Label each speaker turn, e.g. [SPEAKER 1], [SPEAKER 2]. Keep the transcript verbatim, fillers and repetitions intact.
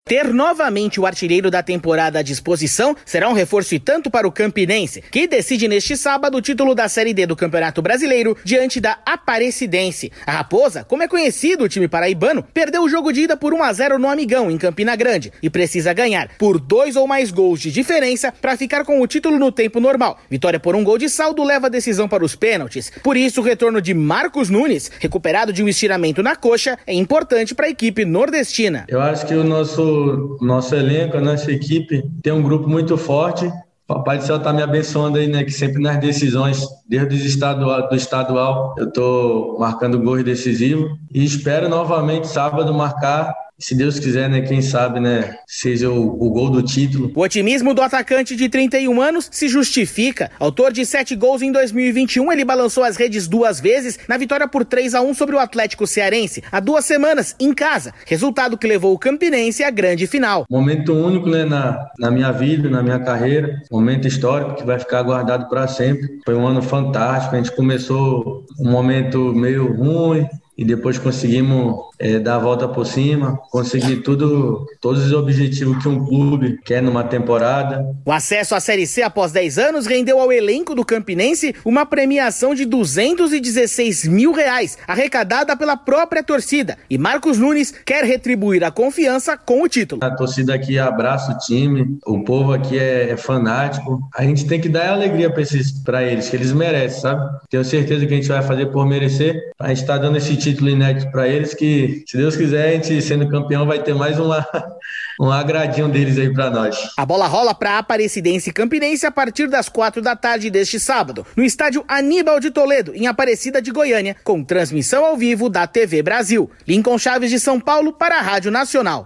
[SPEAKER 1] Ter novamente o artilheiro da temporada à disposição será um reforço tanto para o Campinense, que decide neste sábado o título da Série D do Campeonato Brasileiro diante da Aparecidense. A Raposa, como é conhecido o time paraibano, perdeu o jogo de ida por um a zero no Amigão, em Campina Grande, e precisa ganhar por dois ou mais gols de diferença para ficar com o título no tempo normal. Vitória por um gol de saldo leva a decisão para os pênaltis. Por isso, o retorno de Marcos Nunes, recuperado de um estiramento na coxa, é importante para a equipe nordestina.
[SPEAKER 2] Eu acho que o nosso Nosso elenco, a nossa equipe tem um grupo muito forte. O Papai do Céu está me abençoando aí, né? Que sempre nas decisões, desde o estadual, do estadual, eu estou marcando gols decisivos. E espero novamente sábado marcar. Se Deus quiser, né, quem sabe, né, seja o, o gol do título.
[SPEAKER 1] O otimismo do atacante de trinta e um anos se justifica. Autor de sete gols em dois mil e vinte e um, ele balançou as redes duas vezes na vitória por três a um sobre o Atlético Cearense, há duas semanas, em casa. Resultado que levou o Campinense à grande final.
[SPEAKER 2] Momento único, né, na, na minha vida, na minha carreira. Momento histórico que vai ficar guardado para sempre. Foi um ano fantástico. A gente começou um momento meio ruim e depois conseguimos é, dar a volta por cima, conseguir tudo, todos os objetivos que um clube quer numa temporada.
[SPEAKER 1] O acesso à Série C após dez anos rendeu ao elenco do Campinense uma premiação de duzentos e dezesseis mil reais, arrecadada pela própria torcida. E Marcos Nunes quer retribuir a confiança com o título.
[SPEAKER 2] A torcida aqui abraça o time, o povo aqui é, é fanático. A gente tem que dar alegria para eles, que eles merecem, sabe? Tenho certeza que a gente vai fazer por merecer. A gente está dando esse título inédito para eles, que se Deus quiser, a gente sendo campeão vai ter mais uma, um agradinho deles aí para nós.
[SPEAKER 1] A bola rola para Aparecidense e Campinense a partir das quatro da tarde deste sábado, no estádio Aníbal de Toledo, em Aparecida de Goiânia, com transmissão ao vivo da T V Brasil. Lincoln Chaves de São Paulo para a Rádio Nacional.